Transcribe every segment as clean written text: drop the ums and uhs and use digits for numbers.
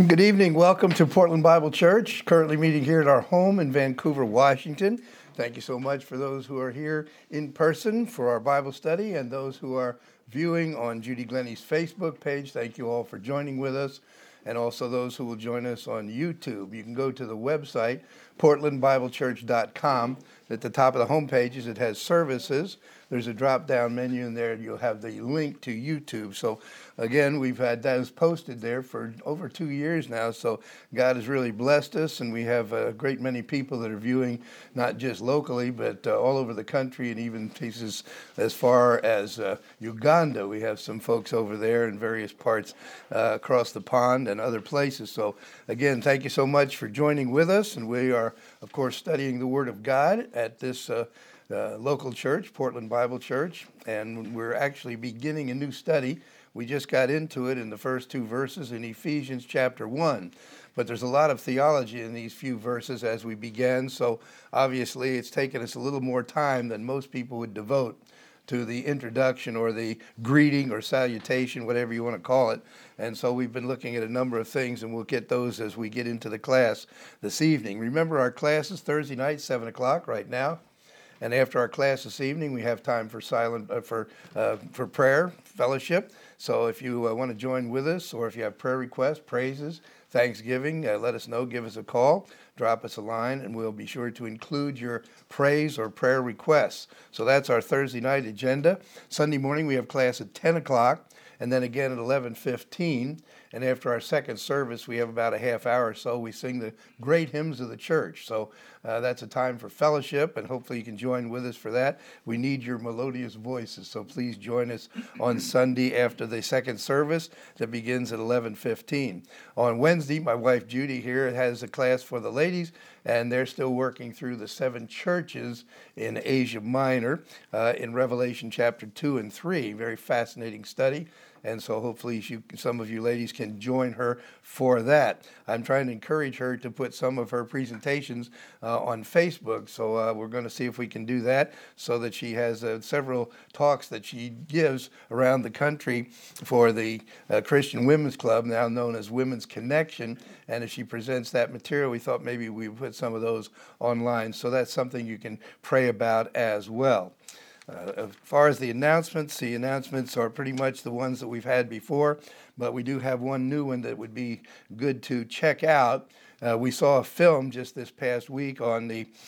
Good evening. Welcome to Portland Bible Church, currently meeting here at our home in Vancouver, Washington. Thank you so much for those who are here in person for our Bible study and those who are viewing on Judy Glennie's Facebook page. Thank you all for joining with us, and also those who will join us on YouTube. You can go to the website, portlandbiblechurch.com. At the top of the home pages, it has services. There's a drop-down menu in there, and you'll have the link to YouTube. So, again, we've had those posted there for over 2 years now. So God has really blessed us, and we have a great many people that are viewing, not just locally, but all over the country, and even places as far as Uganda. We have some folks over there in various parts across the pond and other places. So, again, thank you so much for joining with us. And we are, of course, studying the Word of God at this local church, Portland Bible Church, and we're actually beginning a new study. We just got into it in the first two verses in Ephesians chapter 1, but there's a lot of theology in these few verses as we began, so obviously it's taken us a little more time than most people would devote to the introduction or the greeting or salutation, whatever you want to call it. And so we've been looking at a number of things, and we'll get those as we get into the class this evening. Remember, our class is Thursday night, 7 o'clock right now. And after our class this evening, we have time for prayer, fellowship. So if you want to join with us, or if you have prayer requests, praises, thanksgiving, let us know. Give us a call, drop us a line, and we'll be sure to include your praise or prayer requests. So that's our Thursday night agenda. Sunday morning, we have class at 10 o'clock, and then again at 11:15. And after our second service, we have about a half hour or so. We sing the great hymns of the church. So that's a time for fellowship, and hopefully you can join with us for that. We need your melodious voices, so please join us on Sunday after the second service that begins at 11:15. On Wednesday, my wife Judy here has a class for the ladies, and they're still working through the 7 churches in Asia Minor in Revelation chapter 2 and 3. Very fascinating study. And so hopefully some of you ladies can join her for that. I'm trying to encourage her to put some of her presentations on Facebook. So we're going to see if we can do that so that she has several talks that she gives around the country for the Christian Women's Club, now known as Women's Connection. And as she presents that material, we thought maybe we would put some of those online. So that's something you can pray about as well. As far as the announcements are pretty much the ones that we've had before, but we do have one new one that would be good to check out. We saw a film just this past week on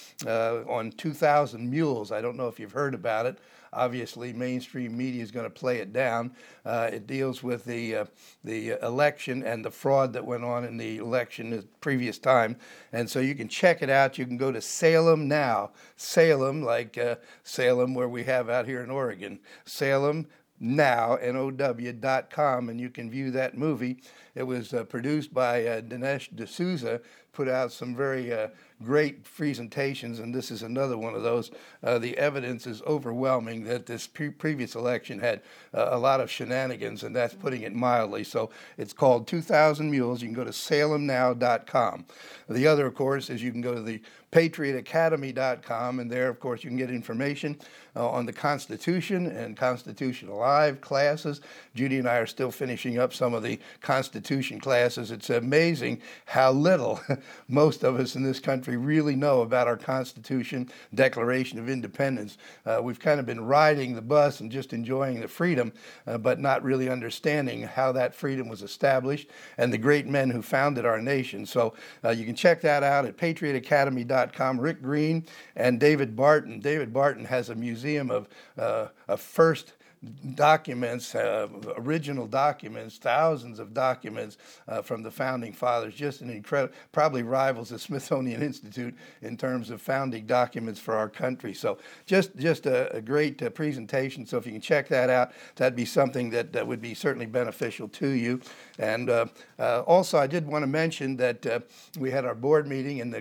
2,000 Mules. I don't know if you've heard about it. Obviously, mainstream media is going to play it down. It deals with the election and the fraud that went on in the election the previous time. And so you can check it out. You can go to Salem Now. Salem, like Salem, where we have out here in Oregon. Salem Now, NOW.com, and you can view that movie. It was produced by Dinesh D'Souza, put out some very great presentations, and this is another one of those. The evidence is overwhelming that this previous election had a lot of shenanigans, and that's putting it mildly. So it's called 2,000 Mules. You can go to salemnow.com. The other, of course, is you can go to the patriotacademy.com, and there, of course, you can get information on the Constitution and Constitution Alive classes. Judy and I are still finishing up some of the Constitution classes. It's amazing how little most of us in this country really know about our Constitution, Declaration of Independence. We've kind of been riding the bus and just enjoying the freedom, but not really understanding how that freedom was established and the great men who founded our nation. So you can check that out at patriotacademy.com. Rick Green and David Barton. David Barton has a museum of first documents, original documents, thousands of documents from the founding fathers. Just an incredible, probably rivals the Smithsonian Institute in terms of founding documents for our country. So just a great presentation. So if you can check that out, that'd be something that would be certainly beneficial to you. And also, I did want to mention that we had our board meeting, and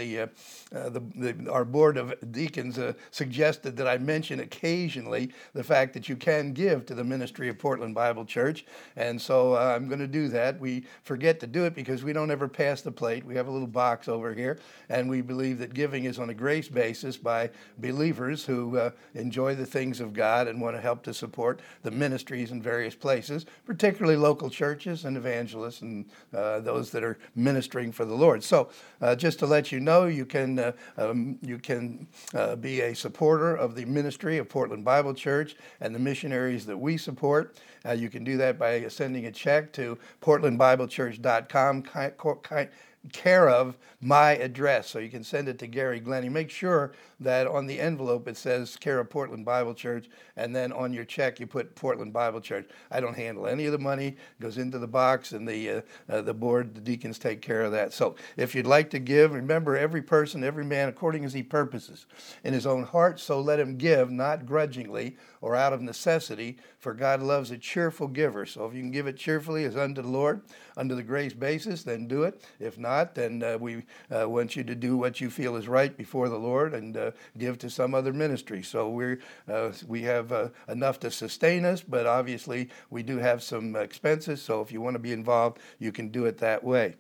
our board of deacons suggested that I mention occasionally the fact fact that you can give to the ministry of Portland Bible Church. And so I'm going to do that. We forget to do it because we don't ever pass the plate. We have a little box over here, and we believe that giving is on a grace basis by believers who enjoy the things of God and want to help to support the ministries in various places, particularly local churches and evangelists and those that are ministering for the Lord. So just to let you know, you can be a supporter of the ministry of Portland Bible Church and the missionaries that we support. You can do that by sending a check to portlandbiblechurch.com, care of my address. So you can send it to Gary Glennie. Make sure that on the envelope it says care of Portland Bible Church, and then on your check you put Portland Bible Church. I don't handle any of the money. It goes into the box, and the board, the deacons take care of that. So if you'd like to give, remember, every person, every man, according as he purposes in his own heart, so let him give, not grudgingly or out of necessity, for God loves a cheerful giver. So if you can give it cheerfully as unto the Lord, under the grace basis, then do it. If not, then we want you to do what you feel is right before the Lord and give to some other ministry. So we have enough to sustain us, but obviously we do have some expenses. So if you want to be involved, you can do it that way.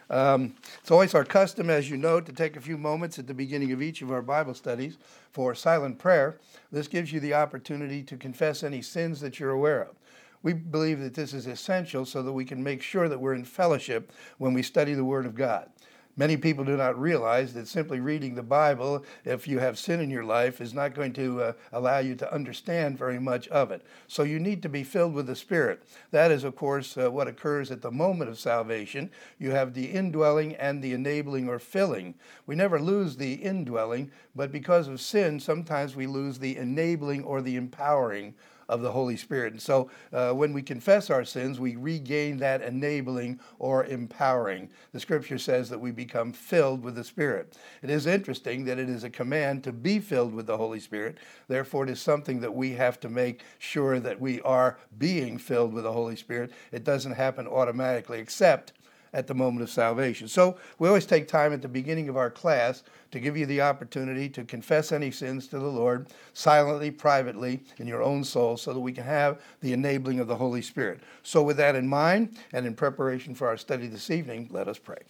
It's always our custom, as you know, to take a few moments at the beginning of each of our Bible studies for silent prayer. This gives you the opportunity to confess any sins that you're aware of. We believe that this is essential so that we can make sure that we're in fellowship when we study the Word of God. Many people do not realize that simply reading the Bible, if you have sin in your life, is not going to allow you to understand very much of it. So you need to be filled with the Spirit. That is, of course, what occurs at the moment of salvation. You have the indwelling and the enabling or filling. We never lose the indwelling, but because of sin, sometimes we lose the enabling or the empowering of the Holy Spirit. And so when we confess our sins, we regain that enabling or empowering. The Scripture says that we become filled with the Spirit. It is interesting that it is a command to be filled with the Holy Spirit. Therefore, it is something that we have to make sure that we are being filled with the Holy Spirit. It doesn't happen automatically, except at the moment of salvation. So we always take time at the beginning of our class to give you the opportunity to confess any sins to the Lord silently, privately, in your own soul, so that we can have the enabling of the Holy Spirit. So with that in mind, and in preparation for our study this evening, let us pray.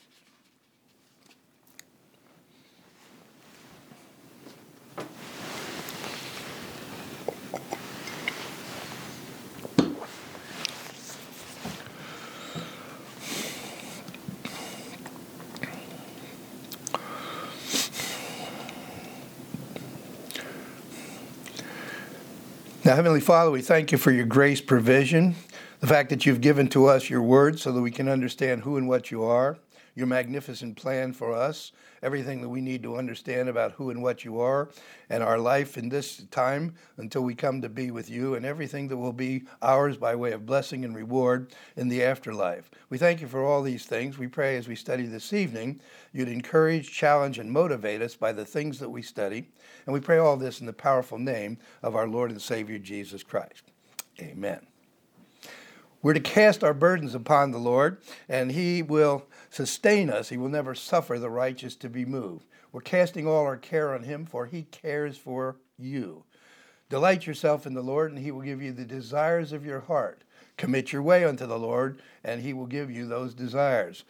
Now, Heavenly Father, we thank you for your grace provision, the fact that you've given to us your word so that we can understand who and what you are, your magnificent plan for us, everything that we need to understand about who and what you are, and our life in this time until we come to be with you, and everything that will be ours by way of blessing and reward in the afterlife. We thank you for all these things. We pray as we study this evening, you'd encourage, challenge, and motivate us by the things that we study. And we pray all this in the powerful name of our Lord and Savior, Jesus Christ. Amen. We're to cast our burdens upon the Lord, and he will sustain us. He will never suffer the righteous to be moved. We're casting all our care on him, for he cares for you. Delight yourself in the Lord, and he will give you the desires of your heart. Commit your way unto the Lord, and he will give you those desires.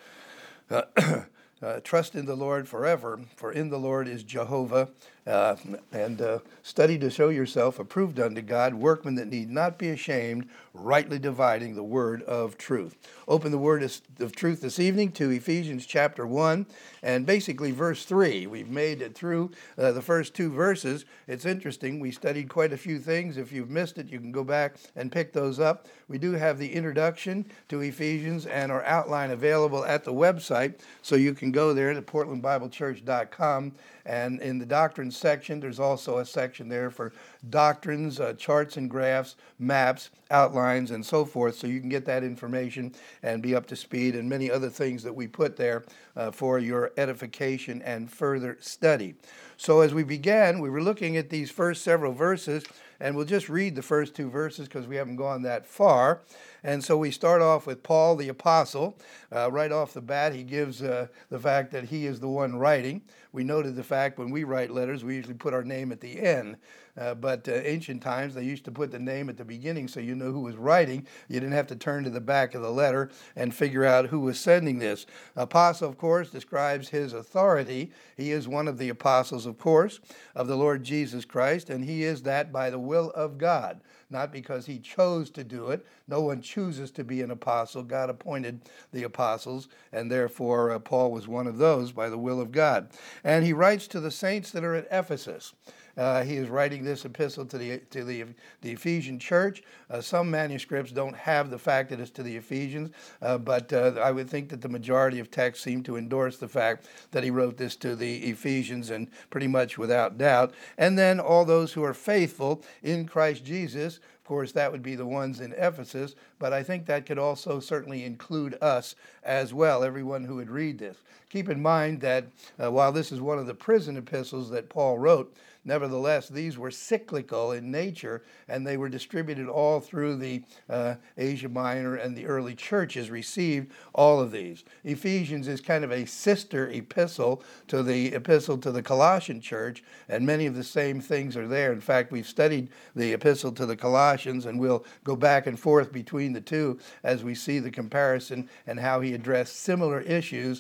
Trust in the Lord forever, for in the Lord is Jehovah. And study to show yourself approved unto God, workmen that need not be ashamed, rightly dividing the word of truth. Open the word of truth this evening to Ephesians chapter 1 and basically verse 3. We've made it through the first two verses. It's interesting. We studied quite a few things. If you've missed it, you can go back and pick those up. We do have the introduction to Ephesians and our outline available at the website, so you can go there to portlandbiblechurch.com. And in the doctrines section, there's also a section there for doctrines, charts and graphs, maps, outlines, and so forth. So you can get that information and be up to speed, and many other things that we put there for your edification and further study. So as we began, we were looking at these first several verses, and we'll just read the first two verses because we haven't gone that far. And so we start off with Paul the Apostle. Right off the bat, he gives the fact that he is the one writing. We noted the fact when we write letters, we usually put our name at the end. But ancient times, they used to put the name at the beginning so you knew who was writing. You didn't have to turn to the back of the letter and figure out who was sending this. Apostle, of course, describes his authority. He is one of the apostles, of course, of the Lord Jesus Christ, and he is that by the will of God, not because he chose to do it. No one chooses to be an apostle. God appointed the apostles, and therefore Paul was one of those by the will of God. And he writes to the saints that are at Ephesus. He is writing this epistle to the Ephesian church. Some manuscripts don't have the fact that it's to the Ephesians, but I would think that the majority of texts seem to endorse the fact that he wrote this to the Ephesians, and pretty much without doubt. And then all those who are faithful in Christ Jesus. Of course, that would be the ones in Ephesus, but I think that could also certainly include us as well, everyone who would read this. Keep in mind that while this is one of the prison epistles that Paul wrote, nevertheless, these were cyclical in nature, and they were distributed all through the Asia Minor, and the early churches received all of these. Ephesians is kind of a sister epistle to the Colossian church, and many of the same things are there. In fact, we've studied the epistle to the Colossians, and we'll go back and forth between the two as we see the comparison and how he addressed similar issues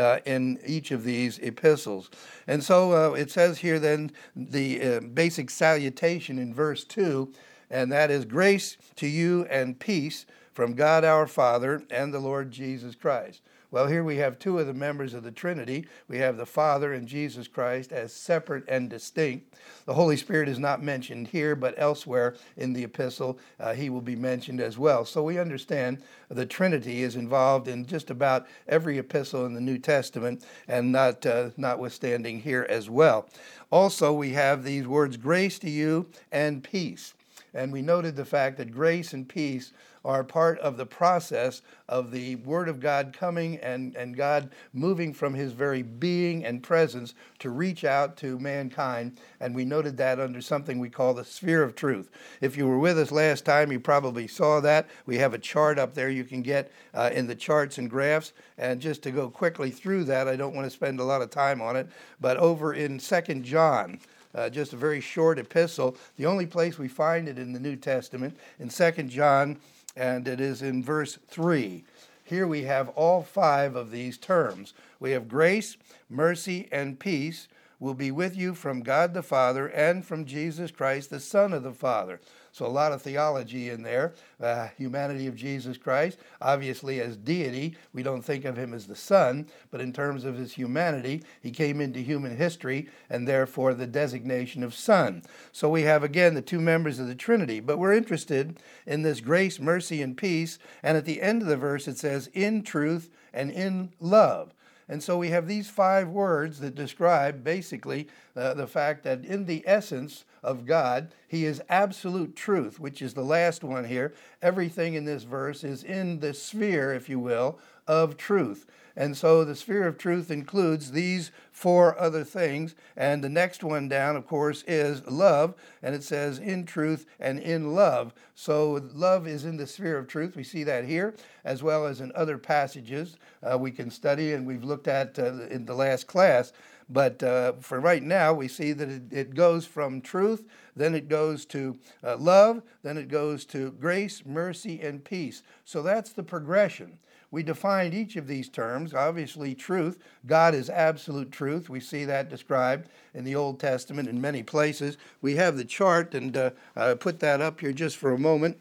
in each of these epistles. And so it says here then the basic salutation in verse 2, and that is grace to you and peace from God our Father and the Lord Jesus Christ. Well, here we have two of the members of the Trinity. We have the Father and Jesus Christ as separate and distinct. The Holy Spirit is not mentioned here, but elsewhere in the epistle, he will be mentioned as well. So we understand the Trinity is involved in just about every epistle in the New Testament, and notwithstanding here as well. Also, we have these words, grace to you and peace. And we noted the fact that grace and peace are part of the process of the Word of God coming and God moving from his very being and presence to reach out to mankind. And we noted that under something we call the sphere of truth. If you were with us last time, you probably saw that. We have a chart up there you can get in the charts and graphs. And just to go quickly through that, I don't want to spend a lot of time on it, but over in 2 John, just a very short epistle, the only place we find it in the New Testament, in 2 John, and it is in verse 3. Here we have all five of these terms. We have grace, mercy, and peace will be with you from God the Father and from Jesus Christ, the Son of the Father. So a lot of theology in there. Humanity of Jesus Christ, obviously as deity, we don't think of him as the Son, but in terms of his humanity, he came into human history, and therefore the designation of Son. So we have, again, the two members of the Trinity, but we're interested in this grace, mercy, and peace, and at the end of the verse it says, in truth and in love. And so we have these five words that describe basically the fact that in the essence of God, he is absolute truth, which is the last one here. Everything in this verse is in the sphere, if you will, of truth. And so the sphere of truth includes these four other things. And the next one down, of course, is love. And it says in truth and in love. So love is in the sphere of truth. We see that here, as well as in other passages we can study and we've looked at in the last class. But for right now, we see that it goes from truth, then it goes to love, then it goes to grace, mercy, and peace. So that's the progression. We defined each of these terms. Obviously, truth. God is absolute truth. We see that described in the Old Testament in many places. We have the chart, and I put that up here just for a moment.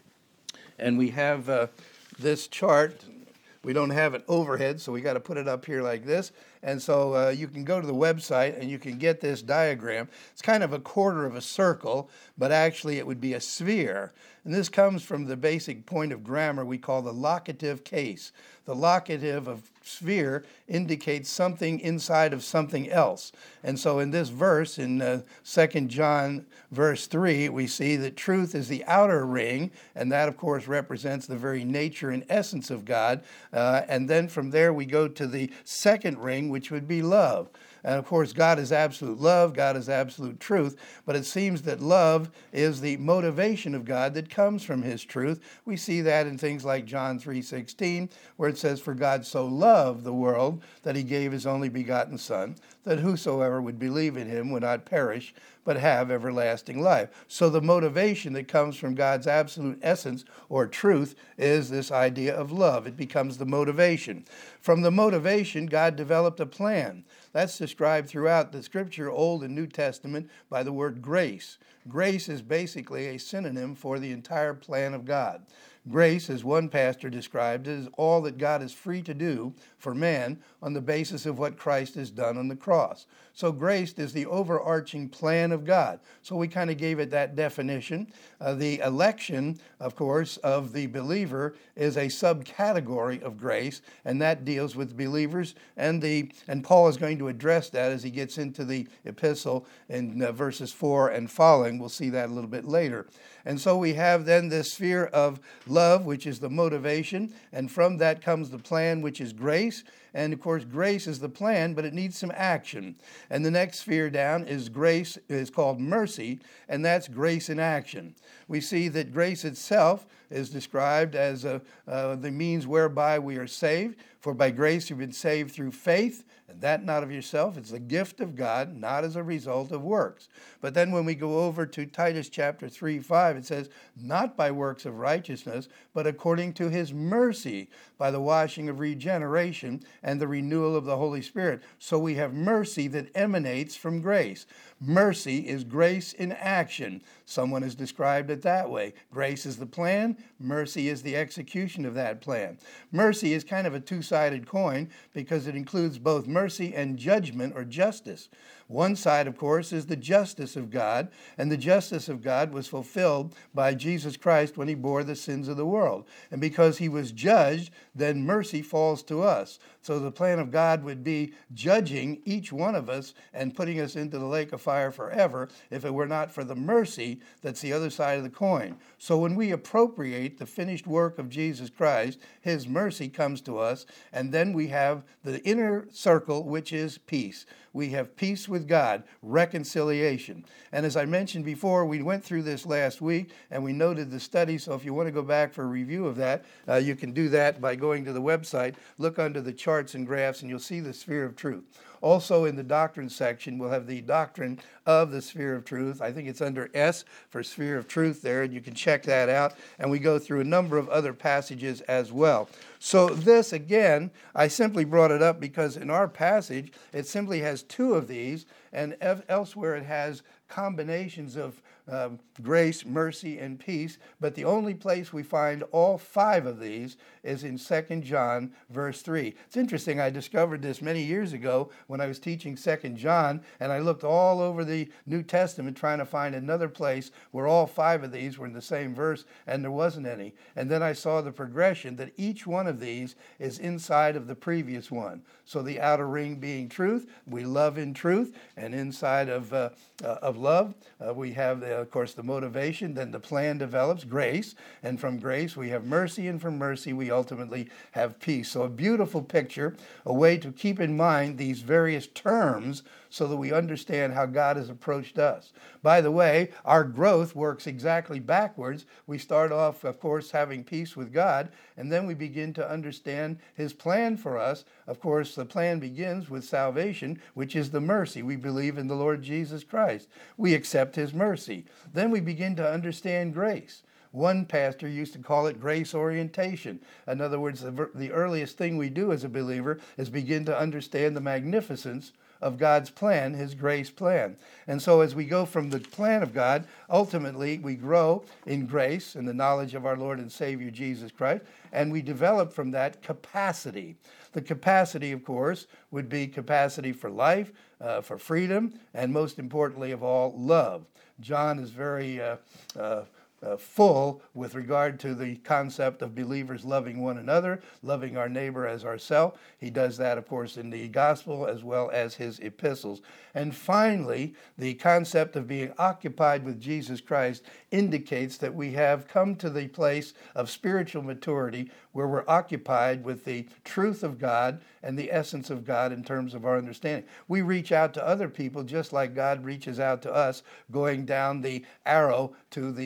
And we have this chart. We don't have it overhead, so we got to put it up here like this. And so you can go to the website and you can get this diagram. It's kind of a quarter of a circle, but actually it would be a sphere. And this comes from the basic point of grammar we call the locative case. The locative of sphere indicates something inside of something else. And so in this verse, in 2 John verse 3, we see that truth is the outer ring, and that, of course, represents the very nature and essence of God. And then from there we go to the second ring, which would be love. And of course, God is absolute love, God is absolute truth, but it seems that love is the motivation of God that comes from his truth. We see that in things like John 3:16, where it says, for God so loved the world that he gave his only begotten Son, that whosoever would believe in him would not perish, but have everlasting life. So the motivation that comes from God's absolute essence or truth is this idea of love. It becomes the motivation. From the motivation, God developed a plan. That's described throughout the Scripture, Old and New Testament, by the word grace. Grace is basically a synonym for the entire plan of God. Grace, as one pastor described, is all that God is free to do for man on the basis of what Christ has done on the cross. So grace is the overarching plan of God. So we kind of gave it that definition. The election, of course, of the believer is a subcategory of grace, and that deals with believers. And Paul is going to address that as he gets into the epistle in verses 4 and following. We'll see that a little bit later. And so we have then this sphere of love, which is the motivation, and from that comes the plan, which is grace. And of course, grace is the plan, but it needs some action. And the next sphere down is grace, is called mercy, and that's grace in action. We see that grace itself is described as the means whereby we are saved. For by grace you've been saved through faith, and that not of yourself. It's a gift of God, not as a result of works. But then when we go over to Titus chapter 3:5, it says, not by works of righteousness, but according to his mercy, by the washing of regeneration and the renewal of the Holy Spirit. So we have mercy that emanates from grace. Mercy is grace in action. Someone has described it that way. Grace is the plan. Mercy is the execution of that plan. Mercy is kind of a two-sided coin because it includes both mercy and judgment or justice. One side, of course, is the justice of God, and the justice of God was fulfilled by Jesus Christ when he bore the sins of the world. And because he was judged, then mercy falls to us. So the plan of God would be judging each one of us and putting us into the lake of fire forever if it were not for the mercy that's the other side of the coin. So when we appropriate the finished work of Jesus Christ, his mercy comes to us, and then we have the inner circle, which is peace. We have peace with God, reconciliation. And as I mentioned before, we went through this last week and we noted the study. So if you want to go back for a review of that, you can do that by going to the website, look under the charts and graphs, and you'll see the sphere of truth. Also in the doctrine section, we'll have the doctrine of the sphere of truth. I think it's under S for sphere of truth there, and you can check that out. And we go through a number of other passages as well. So this, again, I simply brought it up because in our passage, it simply has two of these, and elsewhere it has combinations of grace, mercy, and peace. But the only place we find all five of these is in 2 John, verse 3. It's interesting, I discovered this many years ago when I was teaching 2 John, and I looked all over the New Testament trying to find another place where all five of these were in the same verse, and there wasn't any. And then I saw the progression that each one of these is inside of the previous one. So the outer ring being truth, we love in truth, and inside of love, we have, of course, the motivation. Then the plan develops, grace, and from grace we have mercy, and from mercy we ultimately have peace. So a beautiful picture, a way to keep in mind these various terms so that we understand how God has approached us. By the way, our growth works exactly backwards. We start off, of course, having peace with God, and then we begin to understand his plan for us. Of course, the plan begins with salvation, which is the mercy. We believe in the Lord Jesus Christ. We accept his mercy. Then we begin to understand grace. One pastor used to call it grace orientation. In other words, the earliest thing we do as a believer is begin to understand the magnificence of God's plan, his grace plan. And so as we go from the plan of God, ultimately we grow in grace and the knowledge of our Lord and Savior Jesus Christ, and we develop from that capacity. The capacity, of course, would be capacity for life, for freedom, and most importantly of all, love. John is very full with regard to the concept of believers loving one another, loving our neighbor as ourselves. He does that, of course, in the gospel as well as his epistles. And finally, the concept of being occupied with Jesus Christ indicates that we have come to the place of spiritual maturity where we're occupied with the truth of God and the essence of God in terms of our understanding. We reach out to other people just like God reaches out to us, going down the arrow to the peace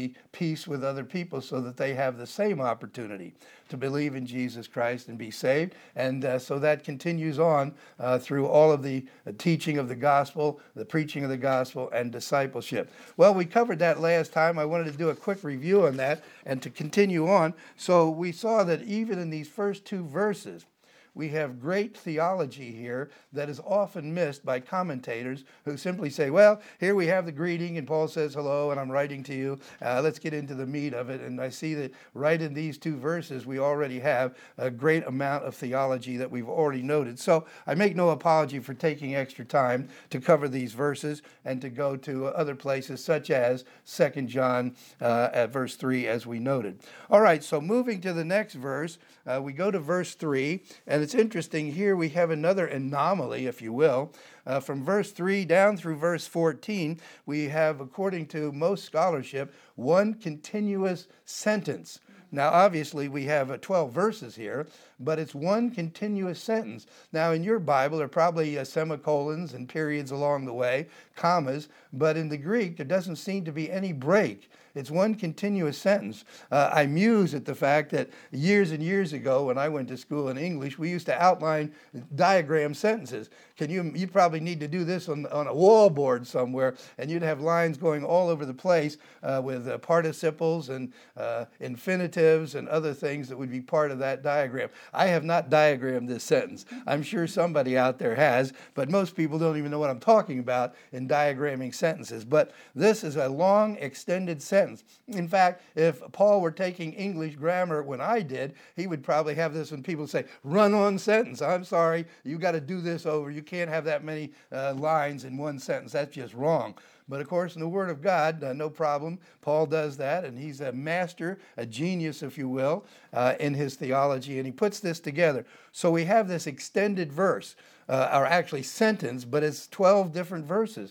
peace with other people so that they have the same opportunity to believe in Jesus Christ and be saved. And so that continues on through all of the teaching of the gospel, the preaching of the gospel, and discipleship. Well, we covered that last time. I wanted to do a quick review on that and to continue on. So we saw that even in these first two verses, we have great theology here that is often missed by commentators who simply say, well, here we have the greeting, and Paul says hello, and I'm writing to you. Let's get into the meat of it. And I see that right in these two verses, we already have a great amount of theology that we've already noted. So I make no apology for taking extra time to cover these verses and to go to other places, such as 2 John at verse 3, as we noted. All right, so moving to the next verse, we go to verse 3, and it's interesting. Here we have another anomaly, if you will. From verse 3 down through verse 14, we have, according to most scholarship, one continuous sentence. Now, obviously, we have 12 verses here, but it's one continuous sentence. Now, in your Bible, there are probably semicolons and periods along the way, commas, but in the Greek, there doesn't seem to be any break. It's one continuous sentence. I muse at the fact that years and years ago, when I went to school in English, we used to outline diagram sentences. You probably need to do this on a wall board somewhere, and you'd have lines going all over the place with participles and infinitives and other things that would be part of that diagram. I have not diagrammed this sentence. I'm sure somebody out there has, but most people don't even know what I'm talking about in diagramming sentences. But this is a long, extended sentence. In fact, if Paul were taking English grammar when I did, he would probably have this when people say, run-on sentence. I'm sorry, you got to do this over. You can't have that many lines in one sentence. That's just wrong. But of course, in the Word of God, no problem. Paul does that, and he's a master, a genius, if you will, in his theology, and he puts this together. So we have this extended verse, or actually sentence, but it's 12 different verses.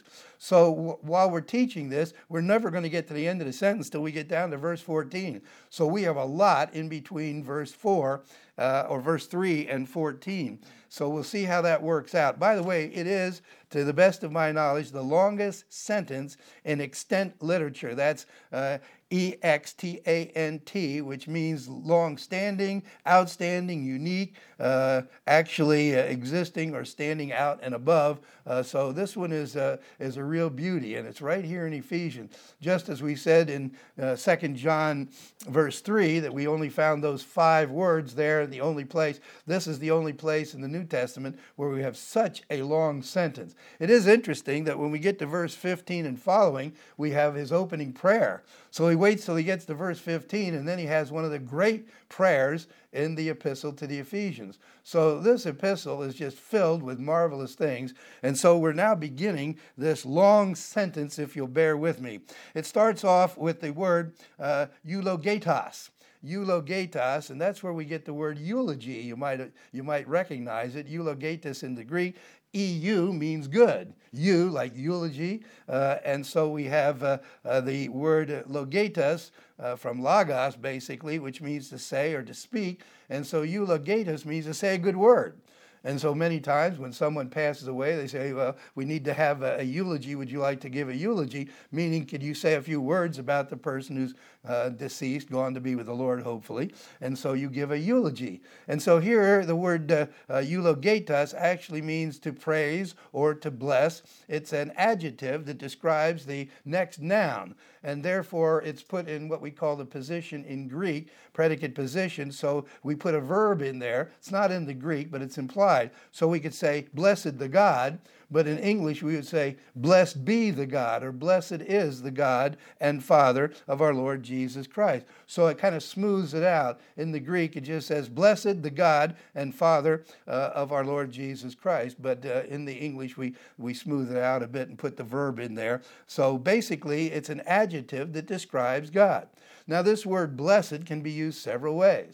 So while we're teaching this, we're never going to get to the end of the sentence till we get down to verse 14. So we have a lot in between verse 4 or verse 3 and 14. So we'll see how that works out. By the way, it is, to the best of my knowledge, the longest sentence in extant literature. That's extant, which means long-standing, outstanding, unique, actually existing or standing out and above. So this one is a real beauty, and it's right here in Ephesians. Just as we said in 2 John verse 3 that we only found those 5 words there, the only place. This is the only place in the New Testament where we have such a long sentence. It is interesting that when we get to verse 15 and following, we have his opening prayer. So he waits till he gets to verse 15, and then he has one of the great prayers in the epistle to the Ephesians. So this epistle is just filled with marvelous things. And so we're now beginning this long sentence, if you'll bear with me. It starts off with the word eulogetos. Eulogetos, and that's where we get the word eulogy. You might recognize it. Eulogetos in the Greek. EU means good. Eu, like eulogy. And so we have the word logetos from logos, basically, which means to say or to speak. And so eulogetos means to say a good word. And so many times when someone passes away, they say, well, we need to have a eulogy. Would you like to give a eulogy? Meaning, could you say a few words about the person who's deceased, gone to be with the Lord, hopefully. And so you give a eulogy. And so here, the word eulogetos actually means to praise or to bless. It's an adjective that describes the next noun. And therefore, it's put in what we call the position in Greek, predicate position. So we put a verb in there. It's not in the Greek, but it's implied. So we could say, blessed the God. But in English, we would say, blessed be the God, or blessed is the God and Father of our Lord Jesus Christ. So it kind of smooths it out. In the Greek, it just says, blessed the God and Father of our Lord Jesus Christ. But in the English, we smooth it out a bit and put the verb in there. So basically, it's an adjective that describes God. Now, this word blessed can be used several ways.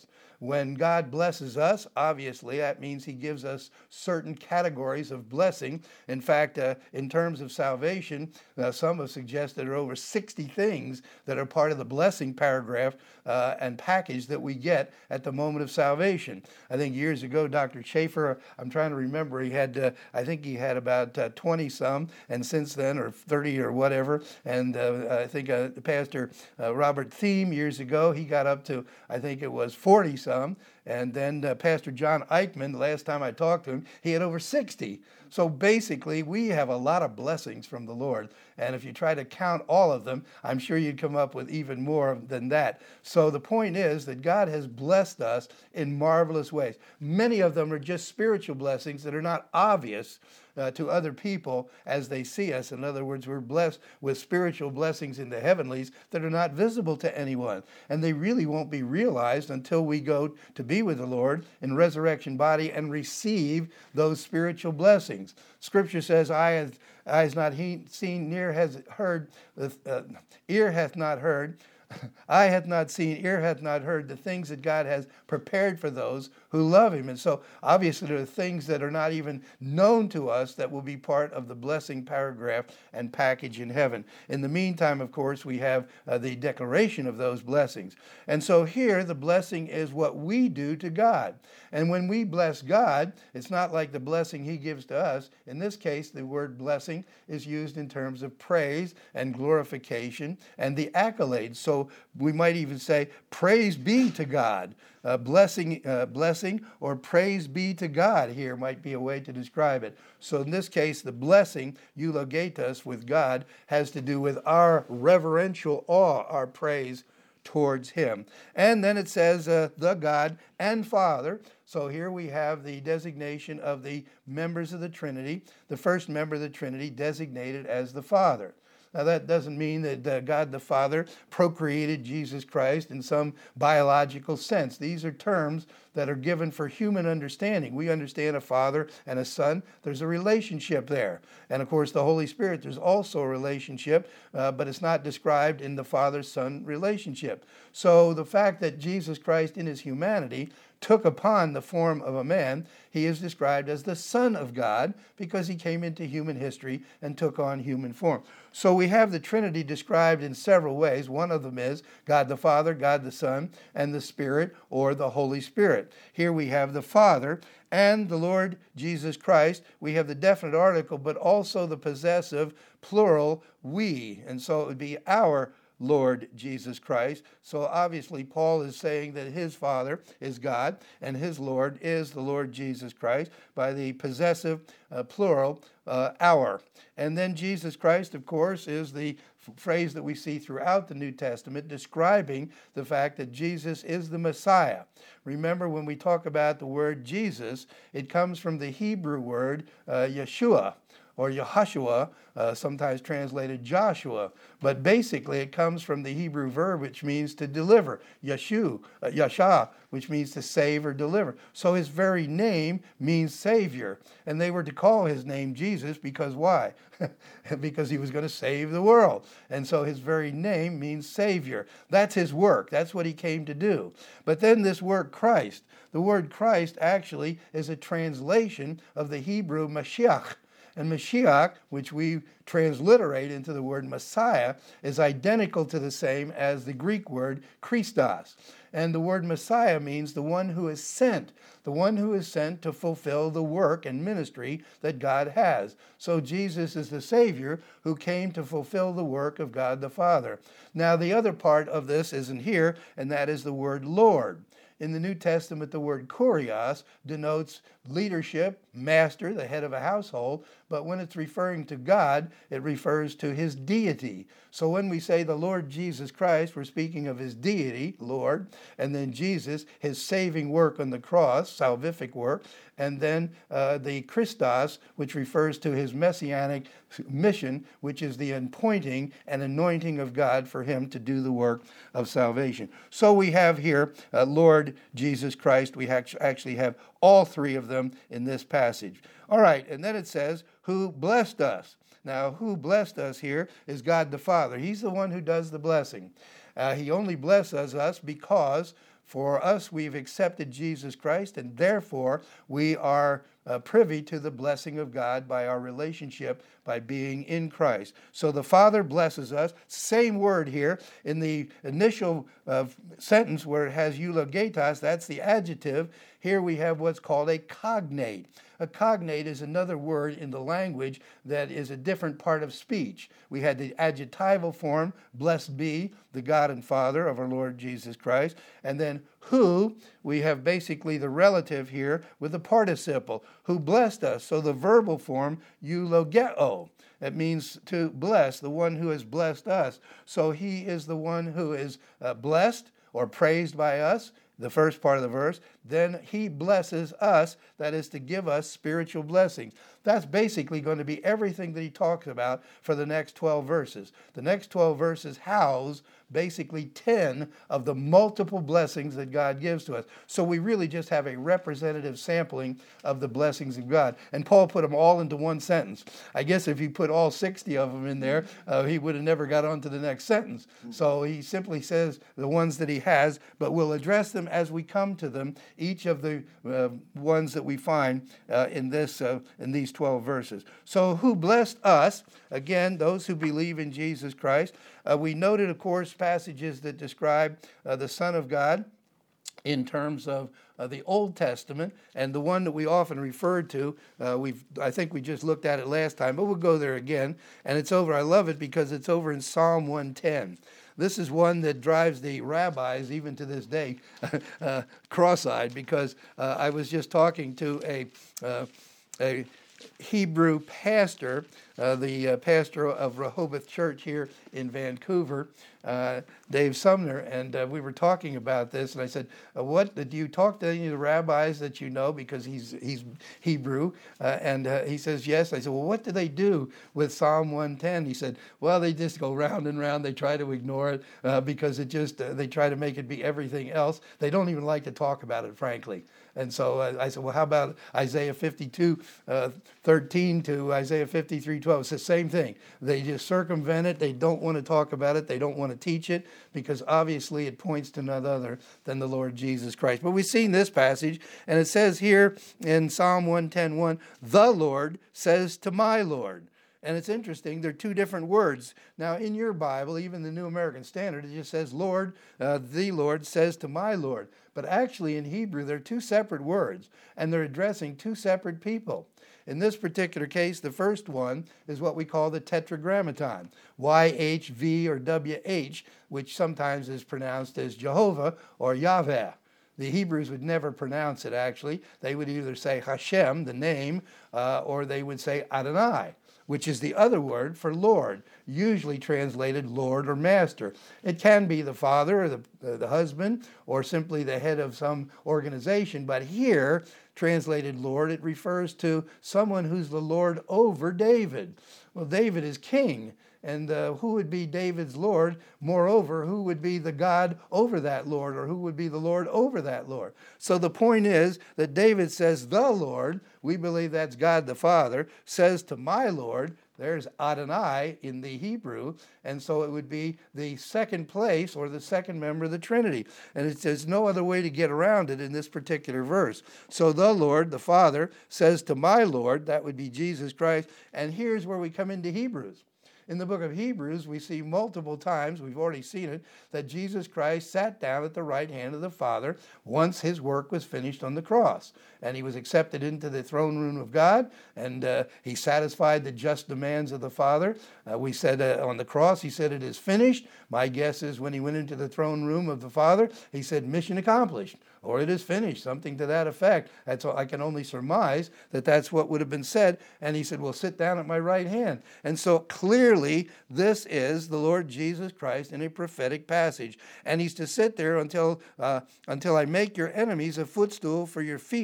when God blesses us, obviously that means he gives us certain categories of blessing. In fact, in terms of salvation, some have suggested there are over 60 things that are part of the blessing paragraph and package that we get at the moment of salvation. I think years ago, Dr. Schaefer, I'm trying to remember, he had, I think he had about 20 some, and since then, or 30 or whatever, and I think Pastor Robert Thiem years ago, he got up to, I think it was 40 some, and then Pastor John Eichmann, the last time I talked to him, he had over 60. So basically, we have a lot of blessings from the Lord. And if you try to count all of them, I'm sure you'd come up with even more than that. So the point is that God has blessed us in marvelous ways. Many of them are just spiritual blessings that are not obvious to other people as they see us. In other words, we're blessed with spiritual blessings in the heavenlies that are not visible to anyone. And they really won't be realized until we go to be with the Lord in resurrection body and receive those spiritual blessings. Scripture says, eye has not seen, near has heard, ear hath not heard, eye hath not seen, ear hath not heard the things that God has prepared for those who love him. And so obviously there are things that are not even known to us that will be part of the blessing paragraph and package in heaven. In the meantime, of course, we have the declaration of those blessings. And so here the blessing is what we do to God. And when we bless God, it's not like the blessing he gives to us. In this case, the word blessing is used in terms of praise and glorification and the accolades. So we might even say, praise be to God. Blessing or praise be to God here might be a way to describe it. So in this case, the blessing, eulogetos, with God has to do with our reverential awe, our praise towards him. And then it says the God and Father. So here we have the designation of the members of the Trinity, the first member of the Trinity designated as the Father. Now, that doesn't mean that God the Father procreated Jesus Christ in some biological sense. These are terms that are given for human understanding. We understand a father and a son. There's a relationship there. And, of course, the Holy Spirit, there's also a relationship, but it's not described in the father-son relationship. So the fact that Jesus Christ in his humanity took upon the form of a man, he is described as the Son of God because he came into human history and took on human form. So we have the Trinity described in several ways. One of them is God the Father, God the Son, and the Spirit, or the Holy Spirit. Here we have the Father and the Lord Jesus Christ. We have the definite article, but also the possessive plural, we. And so it would be our Lord Jesus Christ. So obviously Paul is saying that his Father is God and his Lord is the Lord Jesus Christ by the possessive plural, our. And then Jesus Christ, of course, is the phrase that we see throughout the New Testament describing the fact that Jesus is the Messiah. Remember, when we talk about the word Jesus, it comes from the Hebrew word Yeshua, or Yehoshua, sometimes translated Joshua. But basically it comes from the Hebrew verb which means to deliver, Yasha, which means to save or deliver. So his very name means Savior. And they were to call his name Jesus because why? Because he was going to save the world. And so his very name means Savior. That's his work. That's what he came to do. But then this word Christ, the word Christ actually is a translation of the Hebrew Mashiach. And Mashiach, which we transliterate into the word Messiah, is identical to the same as the Greek word Christos. And the word Messiah means the one who is sent to fulfill the work and ministry that God has. So Jesus is the Savior who came to fulfill the work of God the Father. Now, the other part of this isn't here, and that is the word Lord. In the New Testament, the word kurios denotes leadership, master, the head of a household, but when it's referring to God, it refers to his deity. So when we say the Lord Jesus Christ, we're speaking of his deity, Lord, and then Jesus, his saving work on the cross, salvific work, and then the Christos, which refers to his messianic mission, which is the appointing and anointing of God for him to do the work of salvation. So we have here Lord Jesus Christ. We actually have all three of them in this passage. All right, and then it says, who blessed us. Now, who blessed us here is God the Father. He's the one who does the blessing. He only blesses us because For us, we've accepted Jesus Christ, and therefore we are privy to the blessing of God by our relationship, by being in Christ. So the Father blesses us. Same word here in the initial sentence where it has eulogetos, that's the adjective. Here we have what's called a cognate. A cognate is another word in the language that is a different part of speech. We had the adjectival form, blessed be the God and Father of our Lord Jesus Christ. And then who, we have basically the relative here with the participle, who blessed us. So the verbal form, eulogeo. It means to bless, the one who has blessed us. So he is the one who is blessed or praised by us, the first part of the verse. Then he blesses us, that is to give us spiritual blessings. That's basically going to be everything that he talks about for the next 12 verses. The next 12 verses house basically 10 of the multiple blessings that God gives to us. So we really just have a representative sampling of the blessings of God. And Paul put them all into one sentence. I guess if he put all 60 of them in there, he would have never got on to the next sentence. So he simply says the ones that he has, but we'll address them as we come to them, each of the ones that we find in these 12 verses. So who blessed us? Again, those who believe in Jesus Christ. We noted, of course, passages that describe the Son of God in terms of the Old Testament, and the one that we often referred to, I think we just looked at it last time, but we'll go there again. And it's over, I love it because it's over in Psalm 110. This is one that drives the rabbis, even to this day, cross-eyed, because I was just talking to a Hebrew pastor, the pastor of Rehoboth Church here in Vancouver, Dave Sumner, and we were talking about this, and I said, "What do you talk to any of the rabbis that you know?" Because he's Hebrew, and he says yes. I said, "Well, what do they do with Psalm 110?" He said, "Well, they just go round and round. They try to ignore it because it just they try to make it be everything else. They don't even like to talk about it, frankly." And so I said, well, how about Isaiah 52:13 to Isaiah 53:12? It's the same thing. They just circumvent it. They don't want to talk about it. They don't want to teach it because obviously it points to none other than the Lord Jesus Christ. But we've seen this passage, and it says here in Psalm 110:1, the Lord says to my Lord. And it's interesting, they're two different words. Now, in your Bible, even the New American Standard, it just says, Lord, the Lord says to my Lord. But actually, in Hebrew, they're two separate words, and they're addressing two separate people. In this particular case, the first one is what we call the Tetragrammaton, YHV or WH, which sometimes is pronounced as Jehovah or Yahweh. The Hebrews would never pronounce it, actually. They would either say Hashem, the name, or they would say Adonai, which is the other word for Lord, usually translated Lord or Master. It can be the father or the husband or simply the head of some organization, but here, translated Lord, it refers to someone who's the Lord over David. Well, David is king, and who would be David's Lord? Moreover, who would be the God over that Lord, or who would be the Lord over that Lord? So the point is that David says, the Lord, we believe that's God the Father, says to my Lord, there's Adonai in the Hebrew, and so it would be the second place or the second member of the Trinity. And there's no other way to get around it in this particular verse. So the Lord, the Father, says to my Lord, that would be Jesus Christ, and here's where we come into Hebrews. In the book of Hebrews, we see multiple times, we've already seen it, that Jesus Christ sat down at the right hand of the Father once his work was finished on the cross. And he was accepted into the throne room of God, and he satisfied the just demands of the Father. We said on the cross, he said, it is finished. My guess is when he went into the throne room of the Father, he said, mission accomplished, or it is finished, something to that effect. That's all, I can only surmise that that's what would have been said. And he said, well, sit down at my right hand. And so clearly, this is the Lord Jesus Christ in a prophetic passage. And he's to sit there until I make your enemies a footstool for your feet.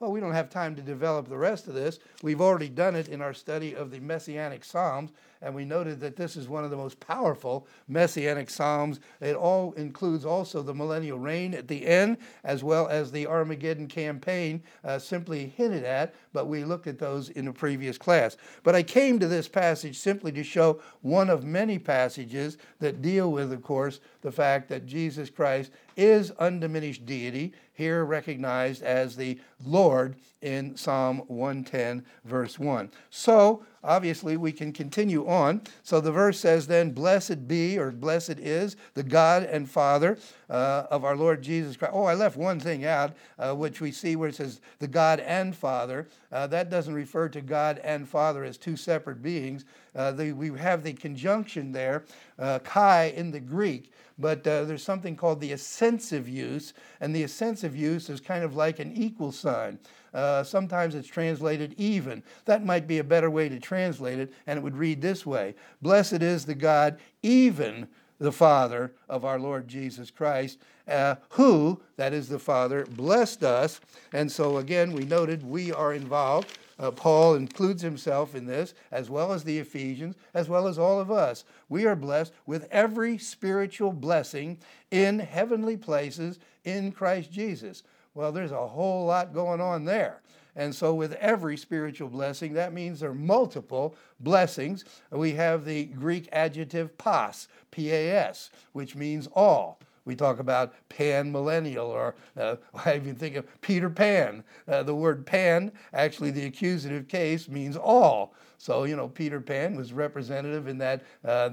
Well, we don't have time to develop the rest of this. We've already done it in our study of the Messianic Psalms, and we noted that this is one of the most powerful Messianic Psalms. It all includes also the millennial reign at the end, as well as the Armageddon campaign, simply hinted at, but we looked at those in a previous class. But I came to this passage simply to show one of many passages that deal with, of course, the fact that Jesus Christ is undiminished deity, here recognized as the Lord in Psalm 110, verse 1. So, obviously, we can continue on. So the verse says then, blessed be, or blessed is, the God and Father of our Lord Jesus Christ. Oh, I left one thing out, which we see where it says the God and Father. That doesn't refer to God and Father as two separate beings. We have the conjunction there, kai in the Greek, but there's something called the ascensive use, and the ascensive use is kind of like an equal sign. Sometimes it's translated even. That might be a better way to translate it, and it would read this way: blessed is the God, even the Father of our Lord Jesus Christ, who, that is the Father, blessed us. And so again, we noted we are involved. Paul includes himself in this, as well as the Ephesians, as well as all of us. We are blessed with every spiritual blessing in heavenly places in Christ Jesus. Well, there's a whole lot going on there. And so with every spiritual blessing, that means there are multiple blessings. We have the Greek adjective pas, P-A-S, which means all. We talk about pan-millennial, or I even think of Peter Pan. The word pan, actually the accusative case, means all. So, Peter Pan was representative in that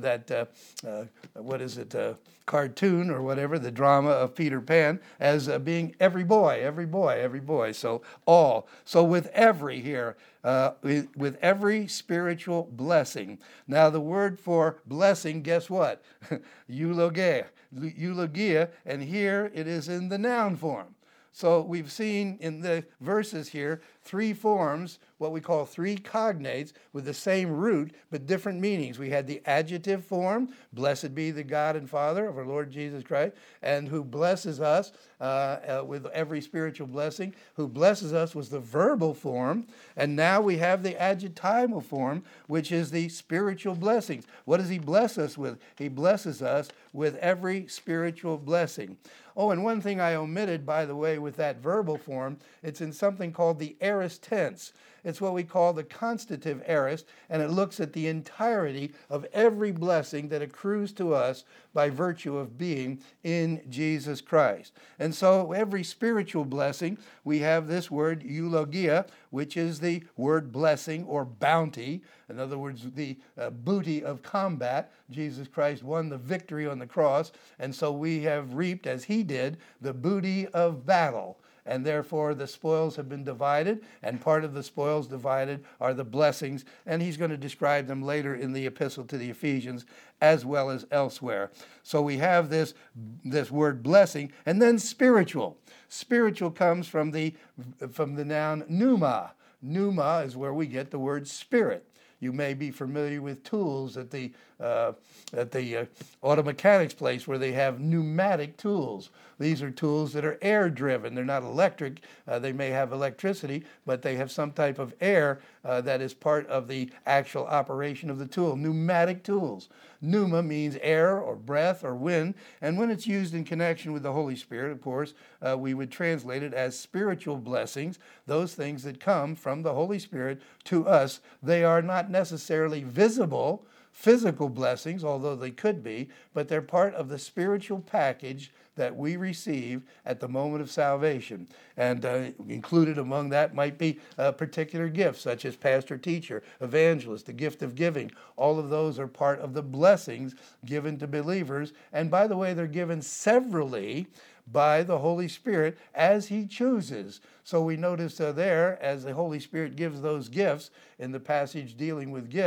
cartoon or whatever, the drama of Peter Pan, as being every boy, every boy, every boy. So all. So with every here, with every spiritual blessing. Now the word for blessing, guess what? Eulogia, and here it is in the noun form. So we've seen in the verses here three forms, what we call three cognates, with the same root but different meanings. We had the adjective form, blessed be the God and Father of our Lord Jesus Christ, and who blesses us with every spiritual blessing. Who blesses us was the verbal form, and now we have the adjectival form, which is the spiritual blessings. What does he bless us with? He blesses us with every spiritual blessing. Oh, and one thing I omitted, by the way, with that verbal form, it's in something called the aorist tense. It's what we call the constative aorist, and it looks at the entirety of every blessing that accrues to us by virtue of being in Jesus Christ. And so every spiritual blessing, we have this word eulogia, which is the word blessing or bounty. In other words, the booty of combat. Jesus Christ won the victory on the cross, and so we have reaped, as he did, the booty of battle. And therefore the spoils have been divided, and part of the spoils divided are the blessings, and he's going to describe them later in the epistle to the Ephesians as well as elsewhere. So we have this word blessing, and then spiritual. Spiritual comes from the noun pneuma. Pneuma is where we get the word spirit. You may be familiar with tools at the auto mechanics place where they have pneumatic tools. These are tools that are air-driven. They're not electric. They may have electricity, but they have some type of air that is part of the actual operation of the tool. Pneumatic tools. Pneuma means air or breath or wind, and when it's used in connection with the Holy Spirit, of course, we would translate it as spiritual blessings, those things that come from the Holy Spirit to us. They are not necessarily visible, physical blessings, although they could be, but they're part of the spiritual package that we receive at the moment of salvation. And included among that might be particular gifts, such as pastor, teacher, evangelist, the gift of giving. All of those are part of the blessings given to believers. And by the way, they're given severally by the Holy Spirit as he chooses. So we notice there, as the Holy Spirit gives those gifts in the passage dealing with gifts,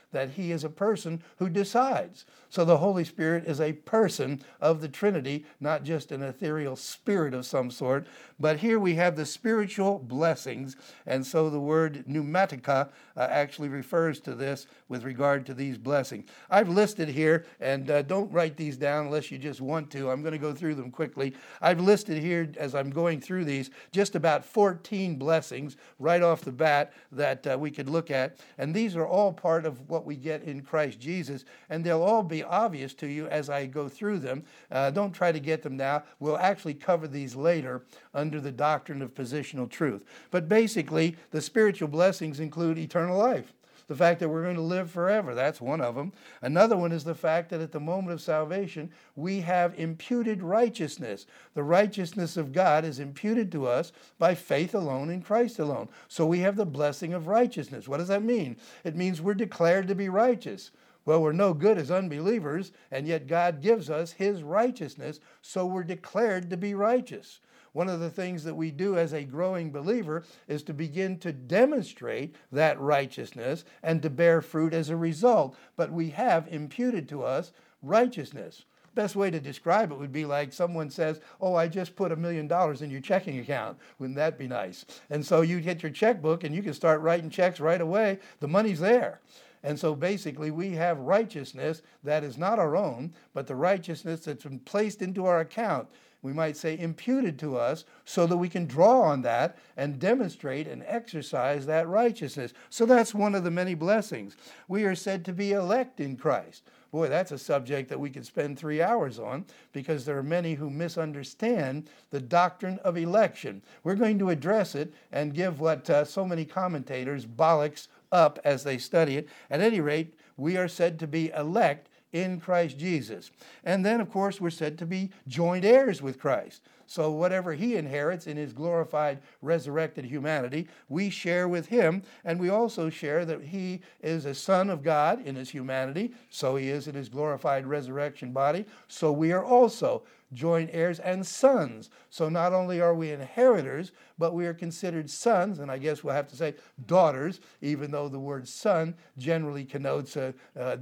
that he is a person who decides. So the Holy Spirit is a person of the Trinity, not just an ethereal spirit of some sort. But here we have the spiritual blessings, and so the word pneumatica actually refers to this with regard to these blessings. I've listed here, and don't write these down unless you just want to. I'm going to go through them quickly. I've listed here, as I'm going through these, just about 14 blessings right off the bat that we could look at. And these are all part of what we get in Christ Jesus, and they'll all be obvious to you as I go through them. Don't try to get them now. We'll actually cover these later under the doctrine of positional truth. But basically, the spiritual blessings include eternal life. The fact that we're going to live forever, that's one of them. Another one is the fact that at the moment of salvation, we have imputed righteousness. The righteousness of God is imputed to us by faith alone in Christ alone. So we have the blessing of righteousness. What does that mean? It means we're declared to be righteous. Well, we're no good as unbelievers, and yet God gives us his righteousness, so we're declared to be righteous. One of the things that we do as a growing believer is to begin to demonstrate that righteousness and to bear fruit as a result. But we have imputed to us righteousness. Best way to describe it would be like someone says, oh, I just put $1 million in your checking account. Wouldn't that be nice? And so you get your checkbook and you can start writing checks right away. The money's there. And so basically we have righteousness that is not our own, but the righteousness that's been placed into our account. We might say imputed to us so that we can draw on that and demonstrate and exercise that righteousness. So that's one of the many blessings. We are said to be elect in Christ. Boy, that's a subject that we could spend 3 hours on because there are many who misunderstand the doctrine of election. We're going to address it and give what so many commentators bollocks up as they study it. At any rate, we are said to be elect in Christ Jesus. And then, of course, we're said to be joint heirs with Christ. So whatever he inherits in his glorified, resurrected humanity, we share with him. And we also share that he is a son of God in his humanity. So he is in his glorified resurrection body. So we are also joint heirs and sons. So not only are we inheritors, but we are considered sons, and I guess we'll have to say daughters, even though the word son generally connotes a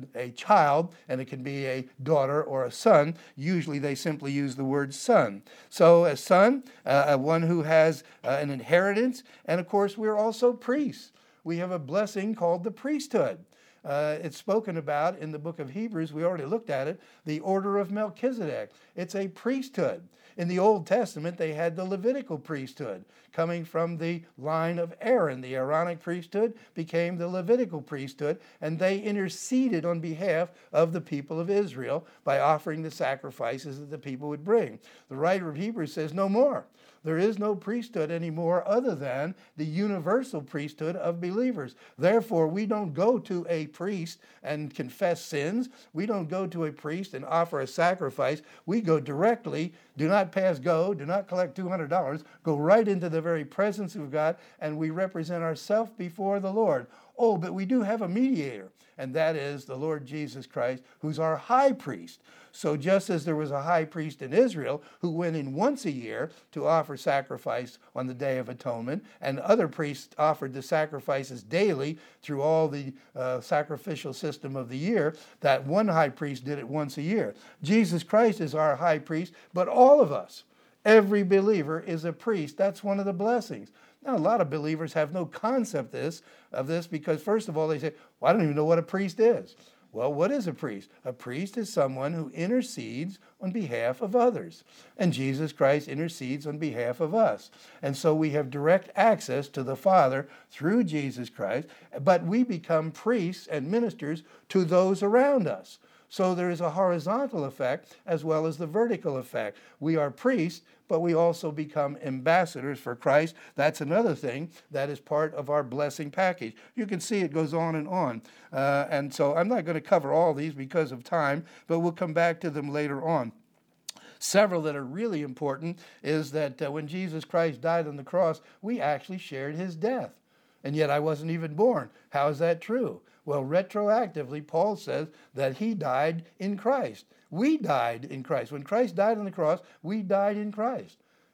child, and it can be a daughter or a son. Usually they simply use the word son. So a son, one who has an inheritance, and of course we're also priests. We have a blessing called the priesthood. It's spoken about in the book of Hebrews. We already looked at it. The order of Melchizedek. It's a priesthood. In the Old Testament, they had the Levitical priesthood coming from the line of Aaron. The Aaronic priesthood became the Levitical priesthood, and they interceded on behalf of the people of Israel by offering the sacrifices that the people would bring. The writer of Hebrews says no more. There is no priesthood anymore other than the universal priesthood of believers. Therefore, we don't go to a priest and confess sins. We don't go to a priest and offer a sacrifice. We go directly, do not pass go, do not collect $200, go right into the very presence of God, and we represent ourselves before the Lord. Oh, but we do have a mediator, and that is the Lord Jesus Christ, who's our high priest. So just as there was a high priest in Israel who went in once a year to offer sacrifice on the Day of Atonement, and other priests offered the sacrifices daily through all the sacrificial system of the year, that one high priest did it once a year. Jesus Christ is our high priest, but all of us, every believer is a priest. That's one of the blessings. Now, a lot of believers have no concept of this because, first of all, they say, well, I don't even know what a priest is. Well, what is a priest? A priest is someone who intercedes on behalf of others. And Jesus Christ intercedes on behalf of us. And so we have direct access to the Father through Jesus Christ, but we become priests and ministers to those around us. So there is a horizontal effect as well as the vertical effect. We are priests, but we also become ambassadors for Christ. That's another thing that is part of our blessing package. You can see it goes on and on. And so I'm not going to cover all these because of time, but we'll come back to them later on. Several that are really important is that when Jesus Christ died on the cross, we actually shared his death. And yet I wasn't even born. How is that true? Well, retroactively, Paul says that he died in Christ. We died in Christ. When Christ died on the cross, we died in Christ.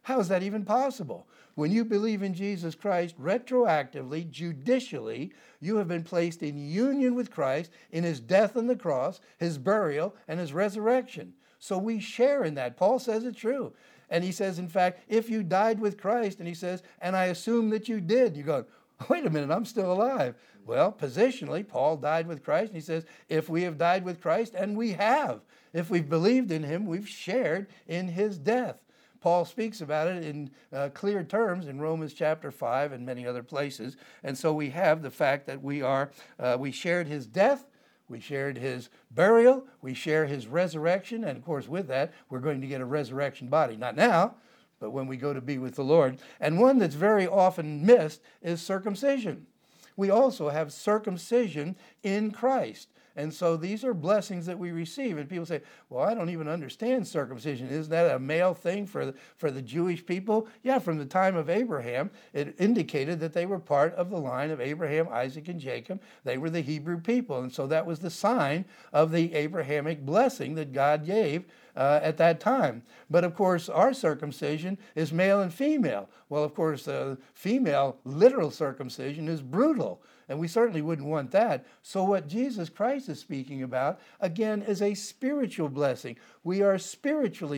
How is that even possible? When you believe in Jesus Christ, retroactively, judicially, you have been placed in union with Christ in his death on the cross, his burial, and his resurrection. So we share in that. Paul says it's true. And he says, in fact, if you died with Christ, and he says, and I assume that you did, you go, wait a minute, I'm still alive. Well, positionally, Paul died with Christ, and he says, if we have died with Christ, and we have, if we've believed in him, we've shared in his death. Paul speaks about it in clear terms in Romans chapter 5 and many other places. And so we have the fact that we shared his death, we shared his burial, we share his resurrection, and of course with that, we're going to get a resurrection body. Not now, but when we go to be with the Lord. And one that's very often missed is circumcision. We also have circumcision in Christ. And so these are blessings that we receive. And people say, well, I don't even understand circumcision. Isn't that a male thing for the Jewish people? Yeah, from the time of Abraham, it indicated that they were part of the line of Abraham, Isaac, and Jacob. They were the Hebrew people. And so that was the sign of the Abrahamic blessing that God gave at that time. But of course, our circumcision is male and female. Well, of course, female literal circumcision is brutal. And we certainly wouldn't want that. So what Jesus Christ is speaking about, again, is a spiritual blessing. We are spiritually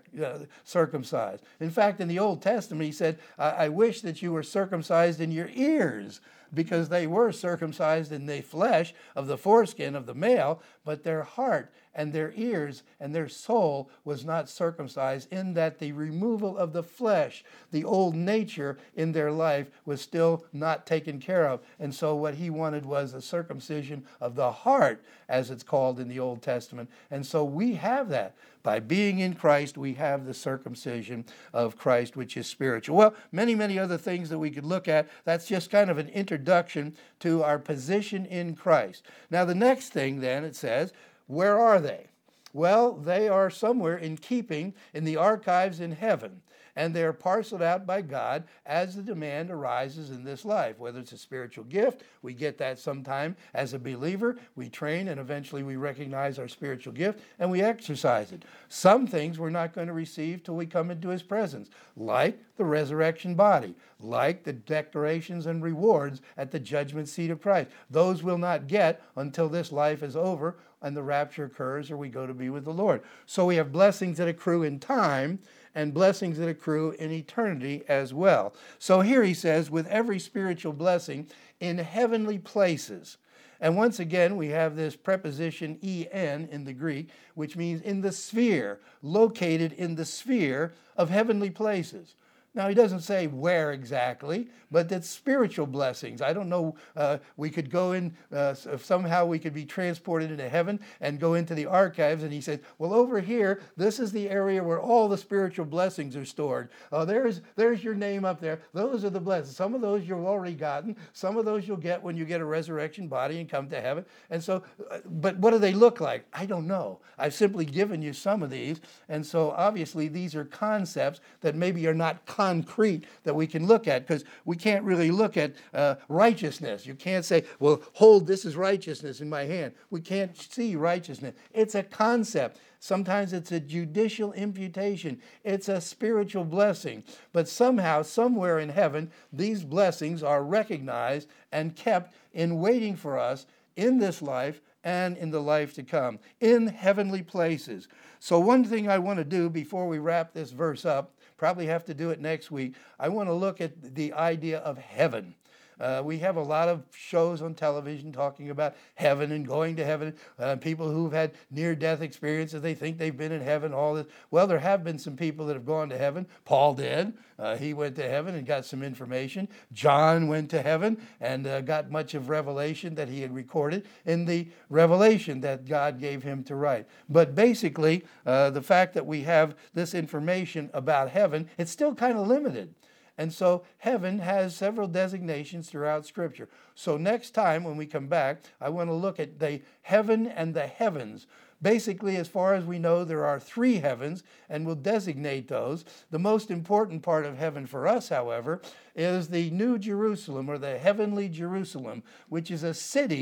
circumcised. In fact, in the Old Testament, he said, I wish that you were circumcised in your ears, because they were circumcised in the flesh of the foreskin of the male, but their heart and their ears and their soul was not circumcised, in that the removal of the flesh, the old nature in their life, was still not taken care of. And so what he wanted was a circumcision of the heart, as it's called in the Old Testament. And so we have that. By being in Christ, we have the circumcision of Christ, which is spiritual. Well, many, many other things that we could look at. That's just kind of an introduction to our position in Christ. Now, the next thing then, it says, where are they? Well, they are somewhere in keeping in the archives in heaven. And they are parceled out by God as the demand arises in this life. Whether it's a spiritual gift, we get that sometime as a believer. We train, and eventually we recognize our spiritual gift, and we exercise it. Some things we're not going to receive till we come into his presence, like the resurrection body, like the declarations and rewards at the judgment seat of Christ. Those we'll not get until this life is over and the rapture occurs, or we go to be with the Lord. So we have blessings that accrue in time, and blessings that accrue in eternity as well. So here he says, with every spiritual blessing in heavenly places. And once again, we have this preposition en in the Greek, which means in the sphere, located in the sphere of heavenly places. Now, he doesn't say where exactly, but that's spiritual blessings. I don't know, we could go in, somehow we could be transported into heaven and go into the archives, and he said, well, over here, this is the area where all the spiritual blessings are stored. There's your name up there. Those are the blessings. Some of those you've already gotten. Some of those you'll get when you get a resurrection body and come to heaven. And so, but what do they look like? I don't know. I've simply given you some of these. And so, obviously, these are concepts that maybe are not concrete that we can look at, because we can't really look at righteousness. You can't say, well, hold, this is righteousness in my hand. We can't see righteousness. It's a concept. Sometimes it's a judicial imputation. It's a spiritual blessing. But somehow, somewhere in heaven, these blessings are recognized and kept in waiting for us in this life and in the life to come, in heavenly places. So one thing I want to do before we wrap this verse up, probably have to do it next week, I want to look at the idea of heaven. We have a lot of shows on television talking about heaven and going to heaven. People who've had near-death experiences, they think they've been in heaven, all this. Well, there have been some people that have gone to heaven. Paul did. He went to heaven and got some information. John went to heaven and got much of revelation that he had recorded in the revelation that God gave him to write. But basically, the fact that we have this information about heaven, it's still kind of limited. And so heaven has several designations throughout Scripture. So next time when we come back, I want to look at the heaven and the heavens. Basically, as far as we know, there are 3 heavens, and we'll designate those. The most important part of heaven for us, however, is the New Jerusalem, or the heavenly Jerusalem, which is a city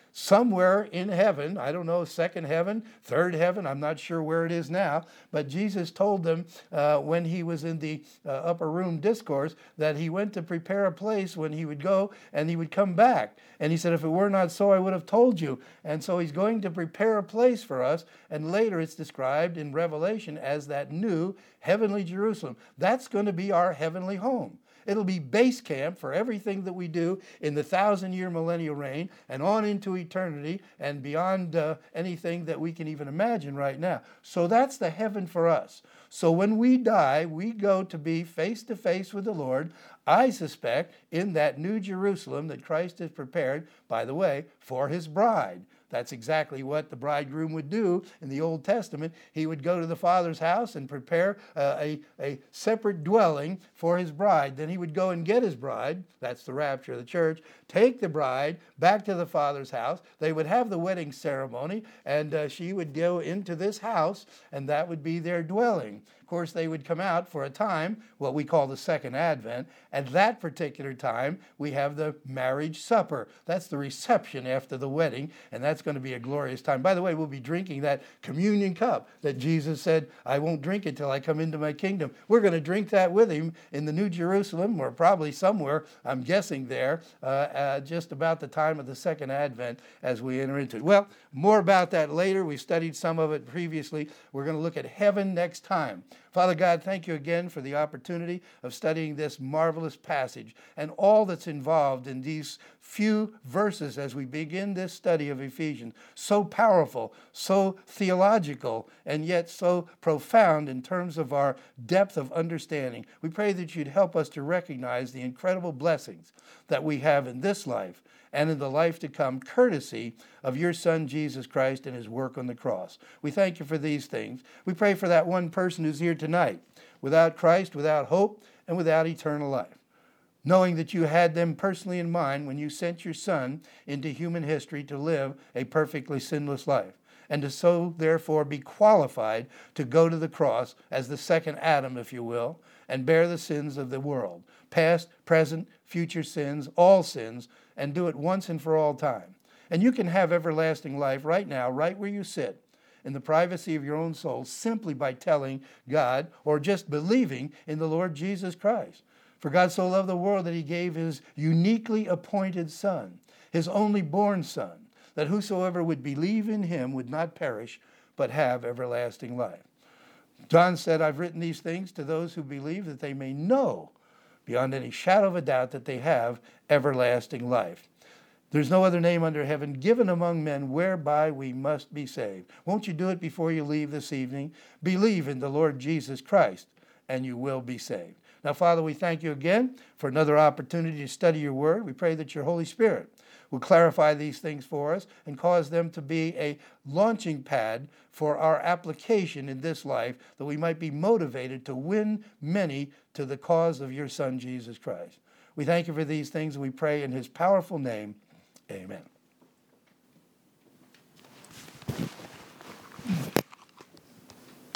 somewhere in heaven. I don't know, second heaven, third heaven, I'm not sure where it is now, but Jesus told them when he was in the upper room discourse that he went to prepare a place when he would go and he would come back. And he said, if it were not so, I would have told you. And so he's going to prepare a place for us, and later it's described in Revelation as that new heavenly Jerusalem. That's going to be our heavenly home. It'll be base camp for everything that we do in the 1,000-year millennial reign and on into eternity and beyond anything that we can even imagine right now. So that's the heaven for us. So when we die, we go to be face to face with the Lord, I suspect, in that new Jerusalem that Christ has prepared, by the way, for his bride. That's exactly what the bridegroom would do in the Old Testament. He would go to the Father's house and prepare a separate dwelling for his bride. Then he would go and get his bride, that's the rapture of the church, take the bride back to the Father's house. They would have the wedding ceremony, and she would go into this house, and that would be their dwelling. Of course, they would come out for a time, what we call the second advent. At that particular time, we have the marriage supper. That's the reception after the wedding, and that's going to be a glorious time. By the way, we'll be drinking that communion cup that Jesus said, I won't drink it till I come into my kingdom. We're going to drink that with him in the New Jerusalem, or probably somewhere, I'm guessing there, just about the time of the second advent as we enter into it. Well, more about that later. We studied some of it previously. We're going to look at heaven next time. Father God, thank you again for the opportunity of studying this marvelous passage and all that's involved in these few verses as we begin this study of Ephesians. So powerful, so theological, and yet so profound in terms of our depth of understanding. We pray that you'd help us to recognize the incredible blessings that we have in this life and in the life to come, courtesy of your Son, Jesus Christ, and his work on the cross. We thank you for these things. We pray for that one person who's here tonight, without Christ, without hope, and without eternal life, knowing that you had them personally in mind when you sent your Son into human history to live a perfectly sinless life, and to so therefore be qualified to go to the cross as the second Adam, if you will, and bear the sins of the world, past, present, future sins, all sins, and do it once and for all time. And you can have everlasting life right now, right where you sit, in the privacy of your own soul, simply by telling God or just believing in the Lord Jesus Christ. For God so loved the world that he gave his uniquely appointed Son, his only born Son, that whosoever would believe in him would not perish, but have everlasting life. John said, I've written these things to those who believe, that they may know beyond any shadow of a doubt that they have everlasting life. There's no other name under heaven given among men whereby we must be saved. Won't you do it before you leave this evening? Believe in the Lord Jesus Christ, and you will be saved. Now, Father, we thank you again for another opportunity to study your word. We pray that your Holy Spirit will clarify these things for us and cause them to be a launching pad for our application in this life, that we might be motivated to win many to the cause of your Son, Jesus Christ. We thank you for these things, and we pray in his powerful name. Amen.